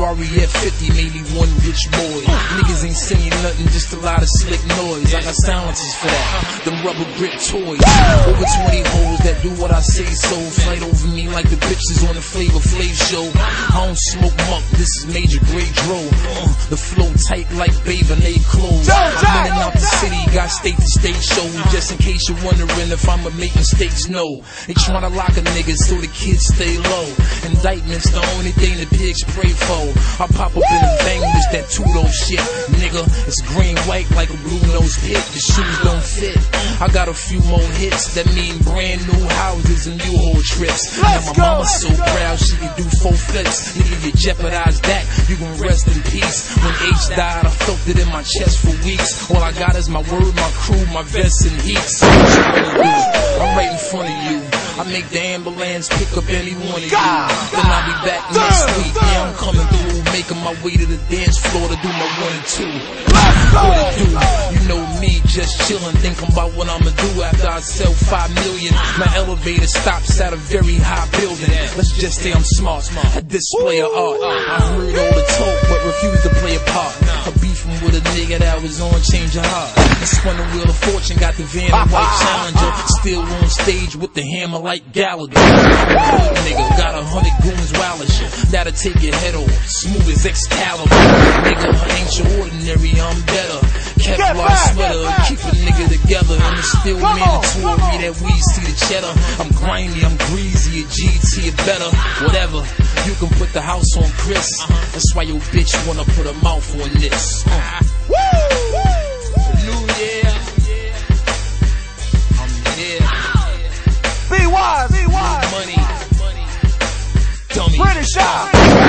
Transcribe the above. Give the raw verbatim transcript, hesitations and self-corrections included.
R E F fifty, maybe one rich boy. Niggas ain't saying nothing, just a lot of slick noise. I got silencers for that, them rubber grip toys. Over twenty hoes that do what I say so. Fight over me like the bitches on the Flavor Flav show. I don't smoke muck, this is Major Grey Dro. Uh, the flow tight like Babe and they clothes. I'm in and out the city, got state to state shows. Just in case you're wondering if I'ma make mistakes, no. They tryna lock a nigga so the kids stay low. Indictment's the only thing the pigs pray for. I pop up in a bang, it's that two-door shit, nigga. It's green white like a blue nose pit. The shoes don't fit. I got a few more hits that mean brand new houses and new whole trips. Now my mama's so proud she can do four flips. Nigga, you jeopardize that, you gon' rest in peace. When H died, I felt it in my chest for weeks. All I got is my word, my crew, my vests and heats. What you gonna do? I'm right in front of you. I make the ambulance pick up any one of you. Then I'll be back next week. Yeah, I'm coming through, making my way to the dance floor to do my one and two. What it do? You know me, just chillin', thinking about what I'ma do after I sell five million. My elevator stops at a very high building. Let's just say I'm smart, a display of art. I heard all the talk, but refused to play a part. A beefing with a nigga that was on Change Your Heart. I spun the wheel of fortune, got the van and white Challenger. Still on stage with the hammer like Gallagher. Nigga, got a hundred goons wild as shit. That'll take your head off, smooth as Excalibur. Nigga, I ain't your ordinary, I'm better. Kevlar sweater, keep a nigga together. And it's still mandatory that we see the cheddar. I'm grimy, I'm greasy, a G T or better. Whatever, you can put the house on Chris. That's why your bitch wanna put her mouth on this. Uh. New year, I'm here. Be wise, be wise. Money, dummy. British shop.